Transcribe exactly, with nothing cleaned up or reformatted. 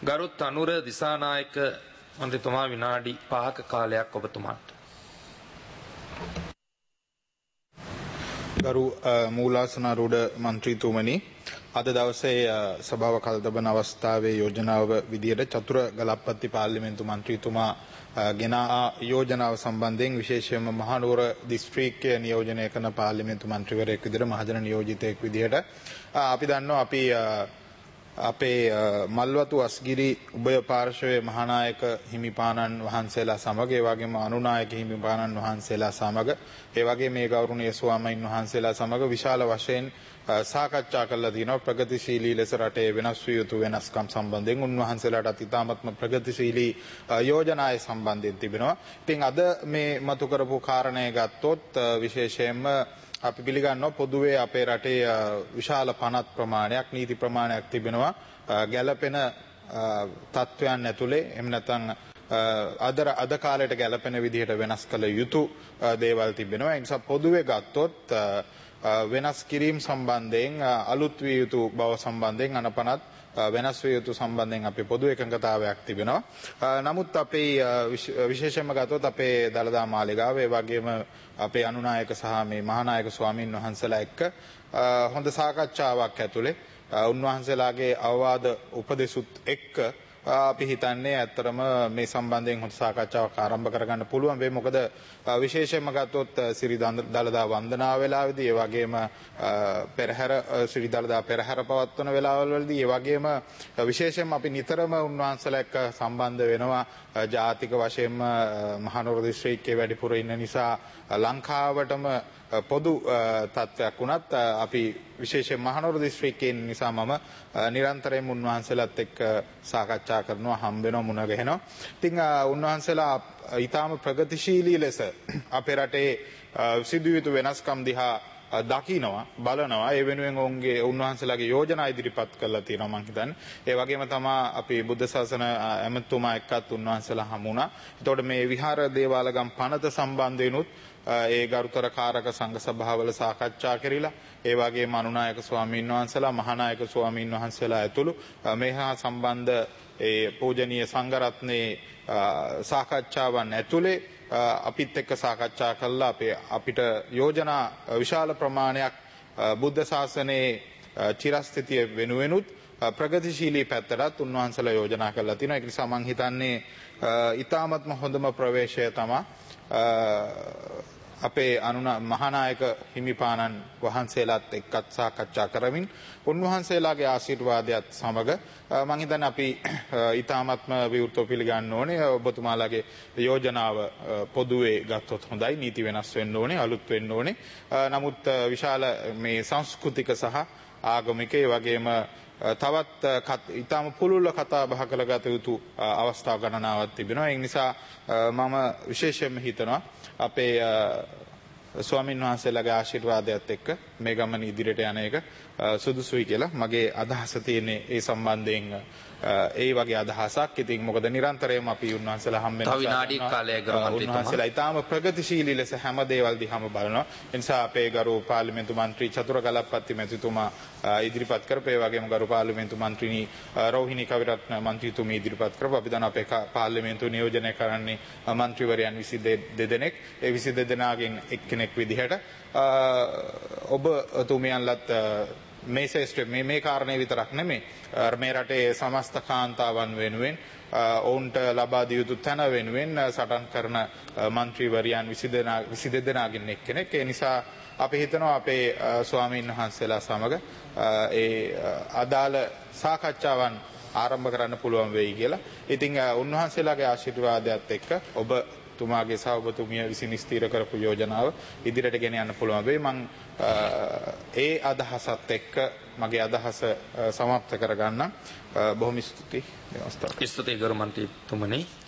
ගරුත් අනුර දිසානායක මන්ත්‍රීතුමා විනාඩි පහක කාලයක් ඔබතුමාට. ගරු මූලාසනාරූඪ මන්ත්‍රීතුමනි, අද දවසේ සභාව කල්දබන අවස්ථාවේ යෝජනාව විදියට චතුර ගලප්පත්ති පාර්ලිමේන්තු මන්ත්‍රීතුමා ගෙන යෝජනාව සම්බන්ධයෙන් විශේෂයෙන්ම මහනුවර දිස්ත්‍රික්කය නියෝජනය කරන පාර්ලිමේන්තු මන්ත්‍රීවරයෙක් විදියට මහජන නියෝජිතයෙක් විදියට අපි දන්නවා අපි අපේ මල්වතු අස්ගිරි උභය පාර්ශවයේ මහානායක හිමිපාණන් වහන්සේලා සමග ඒ වගේම අනුනායක හිමිපාණන් වහන්සේලා සමග ඒ වගේම මේ ගෞරවනීය ස්වාමීන් වහන්සේලා සමග විශාල වශයෙන් සාකච්ඡා කළා දිනවා ප්‍රගතිශීලී ලෙස රටේ වෙනස් විය යුතු වෙනස්කම් සම්බන්ධයෙන් උන්වහන්සේලාට ඉතාමත්ම ප්‍රගතිශීලී යෝජනායි සම්බන්ධයෙන් තිබෙනවා. ඉතින් අද මේ මතු කරපු කාරණය ගත්තොත් විශේෂයෙන්ම අපි පිළිගන්නවා පොදුවේ අපේ රටේ විශාල පනත් ප්‍රමාණයක් නීති ප්‍රමාණයක් තිබෙනවා ගැළපෙන තත්ත්වයන් ඇතුලේ එහෙම නැත්නම් අද අද කාලයට ගැළපෙන විදිහට වෙනස් කළ යුතු දේවල් තිබෙනවා. ඒ නිසා පොදුවේ ගත්තොත් වෙනස් කිරීම සම්බන්ධයෙන් අලුත් විය යුතු බව සම්බන්ධයෙන් අනපනත් වෙනස් විය යුතු සම්බන්ධයෙන් අපේ පොදු එකඟතාවයක් තිබෙනවා. නමුත් අපේ විශේෂයෙන්ම ගත්තොත් අපේ දළදා මාලිගාව ඒ වගේම අපේ අනුනායක සහ මේ මහානායක ස්වාමීන් වහන්සේලා එක්ක හොඳ සාකච්ඡාවක් ඇතුලේ උන්වහන්සේලාගේ අවවාද උපදෙසුත් එක්ක අපි හිතන්නේ ඇත්තරම මේ සම්බන්ධයෙන් හොඳ සාකච්ඡාවක් ආරම්භ කරගන්න පුළුවන් වෙයි. මොකද විශේෂයෙන්ම ගත්තොත් සිරි දළදා වන්දනාව වෙලාවේදී ඒ වගේම පෙරහැර සිරි දළදා පෙරහැර පවත්වන වෙලාවවලදී ඒ වගේම විශේෂයෙන්ම අපි නිතරම උන්වහන්සේලා එක්ක සම්බන්ධ වෙනවා ජාතික වශයෙන්ම මහනුවර දිස්ත්‍රික්කයේ වැඩිපුර ඉන්න නිසා ලංකාවටම පොදු තත්ත්වයක් වුණත් අපි විශේෂයෙන් මහනුවර දිස්ත්‍රික්කයේ නිසා මම නිරන්තරයෙන්ම උන්වහන්සේලාත් එක්ක සාකච්ඡා කරනවා හම්බ වෙනවා මුණ ගැහෙනවා. ඉතින් උන්වහන්සේලා ඊටාම ප්‍රගතිශීලී ලෙස අපේ රටේ සිදුවිය යුතු වෙනස්කම් දිහා දකිනවා බලනවා. ඒ වෙනුවෙන් ඔවුන්ගේ උන්වහන්සේලාගේ යෝජනා ඉදිරිපත් කරලා තියෙනවා මම හිතන්නේ. ඒ වගේම තමයි අපි බුද්ධ ශාසන ඇමතුමා එක්කත් උන්වහන්සේලා හමු වුණා. එතකොට මේ විහාර දේවාලගම් පනත සම්බන්ධයෙන්ුත් ඒ ගරුතර කාරක සංඝ සභාවල සාකච්ඡා කෙරිලා ඒ වගේම අනුනායක ස්වාමීන් වහන්සේලා මහානායක ස්වාමීන් වහන්සේලා ඇතුළු මේ හා සම්බන්ධ ඒ පූජනීය සංඝරත්නයේ සාකච්ඡාවන් ඇතුලේ අපිත් එක්ක සාකච්ඡා කළා. අපේ අපිට යෝජනා විශාල ප්‍රමාණයක් බුද්ධ ශාසනයේ චිරස්ථිතිය වෙනුවෙනුත් ප්‍රගතිශීලී පැත්තටත් උන්වහන්සේලා යෝජනා කරලා තිනවා. ඒක නිසා මම හිතන්නේ ඊ타මත්ම හොඳම ප්‍රවේශය තමයි අපේ අනුනා මහානායක හිමිපාණන් වහන්සේලාත් එක්කත් සාකච්ඡා කරමින් උන්වහන්සේලාගේ ආශිර්වාදයත් සමග මම හිතන්නේ අපි ඊ타මත්ම විවෘතව පිළිගන්න ඕනේ. ඔබතුමාලාගේ යෝජනාව පොදුවේ ගත්තොත් හොඳයි. නීති වෙනස් වෙන්න ඕනේ, අලුත් වෙන්න ඕනේ. නමුත් විශාල මේ සංස්කෘතික සහ ආගමික ඒ වගේම තවත් ඊටම පුළුල්ව කතා බහ කරගත යුතු අවස්ථා ගණනාවක් තිබෙනවා. ඒ නිසා මම විශේෂයෙන්ම හිතනවා අපේ ස්වාමීන් වහන්සේලාගේ ආශිර්වාදයත් එක්ක මේ ගමන ඉදිරියට යන එක සුදුසුයි කියලා මගේ අදහස තියෙන්නේ. ඒ සම්බන්ධයෙන් ඒ වගේ අදහසක්. ඉතින් මොකද නිරන්තරයෙන්ම අපි උන්වහන්සේලා හම් වෙනවා. තව විනාඩි කාලයක් ගරු මන්ත්‍රීතුමා. උන්වහන්සේලා ඊටාම ප්‍රගතිශීලී ලෙස හැම දේවල් දිහාම බලනවා. ඒ නිසා අපේ ගරු පාර්ලිමේන්තු මන්ත්‍රී චතුර ගලප්පත්ති මැතිතුමා ඉදිරිපත් කරපු ඒ වගේම ගරු පාර්ලිමේන්තු මන්ත්‍රිනි රෝහිණී කවිරත්න මන්ත්‍රීතුමී ඉදිරිපත් කරපු අපි දන්නවා අපේ පාර්ලිමේන්තුව නියෝජනය කරන්නේ මන්ත්‍රීවරයන් විසි දෙදෙනෙක්. ඒ විසි දෙදෙනාගෙන් එක්කෙනෙක් විදිහට ඔබ තුමියන්ලත් මේ ශේෂ්ත්‍රය මේ මේ කාරණේ විතරක් නෙමෙයි මේ රටේ සමස්ත කාන්තාවන් වෙනුවෙන් ඔවුන්ට ලබා දිය යුතු තැන වෙනුවෙන් සටන් කරන මන්ත්‍රීවරයන් විසි දෙදෙනාගෙන් එක්කෙනෙක්. ඒ නිසා අපි හිතනවා අපේ ස්වාමීන් වහන්සේලා සමග ඒ අදාළ සාකච්ඡාවන් ආරම්භ කරන්න පුළුවන් වෙයි කියලා. ඉතින් උන්වහන්සේලාගේ ආශිර්වාදයත් එක්ක ඔබ තුමාගේ සහ ඔබතුමිය විසින් ස්ථීර කරපු යෝජනාව ඉදිරියට ගෙන යන්න පුළුවන් වෙයි. මම ඒ අදහසත් එක්ක මගේ අදහස සමාප්ත කරගන්න. බොහොම ස්තුතියි. ස්තුතියි ගරු මන්ත්‍රීතුමනි.